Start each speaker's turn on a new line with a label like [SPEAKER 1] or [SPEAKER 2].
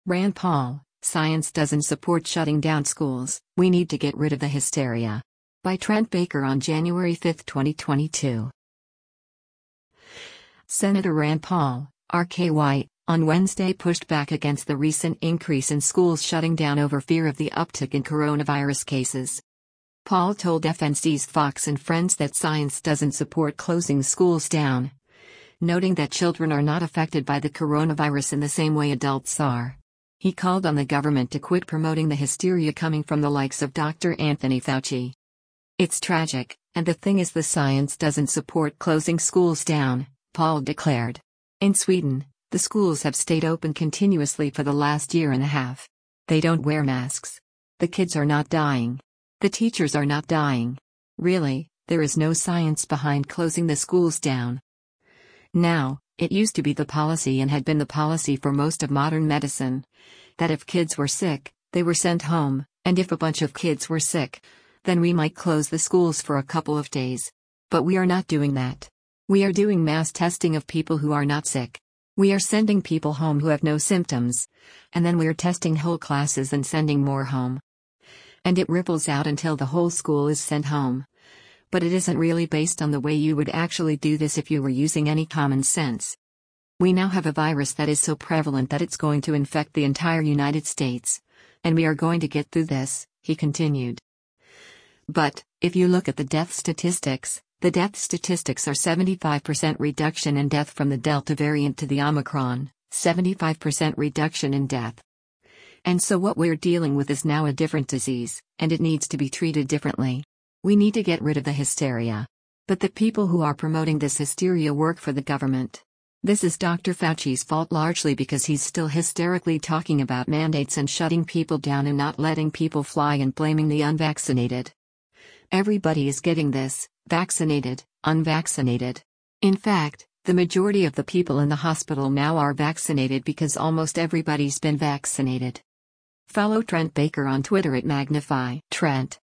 [SPEAKER 1] Rand Paul, science doesn't support shutting down schools, we need to get rid of the hysteria. By Trent Baker on January 5, 2022. Senator Rand Paul, RKY, on Wednesday pushed back against the recent increase in schools shutting down over fear of the uptick in coronavirus cases. Paul told FNC's Fox and Friends that science doesn't support closing schools down, noting that children are not affected by the coronavirus in the same way adults are. He called on the government to quit promoting the hysteria coming from the likes of Dr. Anthony Fauci. It's tragic, and the thing is the science doesn't support closing schools down, Paul declared. In Sweden, the schools have stayed open continuously for the last year and a half. They don't wear masks. The kids are not dying. The teachers are not dying. Really, there is no science behind closing the schools down. Now, it used to be the policy and had been the policy for most of modern medicine, that if kids were sick, they were sent home, and if a bunch of kids were sick, then we might close the schools for a couple of days. But we are not doing that. We are doing mass testing of people who are not sick. We are sending people home who have no symptoms, and then we are testing whole classes and sending more home. And it ripples out until the whole school is sent home. But it isn't really based on the way you would actually do this if you were using any common sense. We now have a virus that is so prevalent that it's going to infect the entire United States. And we are going to get through this, he continued. But, if you look at the death statistics are 75% reduction in death from the Delta variant to the Omicron, 75% reduction in death. And so what we're dealing with is now a different disease, and it needs to be treated differently. We need to get rid of the hysteria. But the people who are promoting this hysteria work for the government. This is Dr. Fauci's fault largely because he's still hysterically talking about mandates and shutting people down and not letting people fly and blaming the unvaccinated. Everybody is getting this, vaccinated, unvaccinated. In fact, the majority of the people in the hospital now are vaccinated because almost everybody's been vaccinated. Follow Trent Baker on Twitter at Magnify Trent.